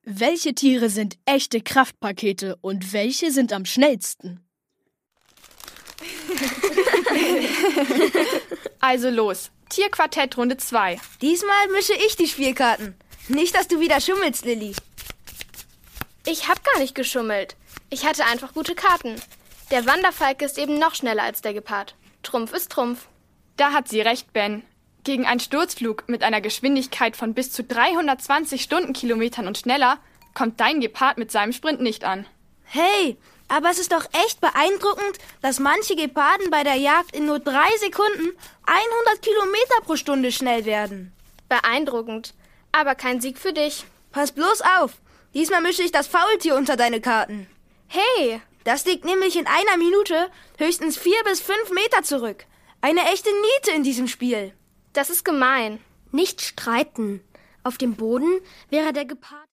Welche Tiere sind echte Kraftpakete und welche sind am schnellsten? Also los, Tierquartett Runde 2. Diesmal mische ich die Spielkarten. Nicht, dass du wieder schummelst, Lilly. Ich hab gar nicht geschummelt. Ich hatte einfach gute Karten. Der Wanderfalke ist eben noch schneller als der Gepard. Trumpf ist Trumpf. Da hat sie recht, Ben. Gegen einen Sturzflug mit einer Geschwindigkeit von bis zu 320 Stundenkilometern und schneller kommt dein Gepard mit seinem Sprint nicht an. Hey, aber es ist doch echt beeindruckend, dass manche Geparden bei der Jagd in nur 3 Sekunden 100 Kilometer pro Stunde schnell werden. Beeindruckend. Aber kein Sieg für dich. Pass bloß auf. Diesmal mische ich das Faultier unter deine Karten. Hey! Das liegt nämlich in einer Minute höchstens 4 bis 5 Meter zurück. Eine echte Niete in diesem Spiel. Das ist gemein. Nicht streiten. Auf dem Boden wäre der Gepard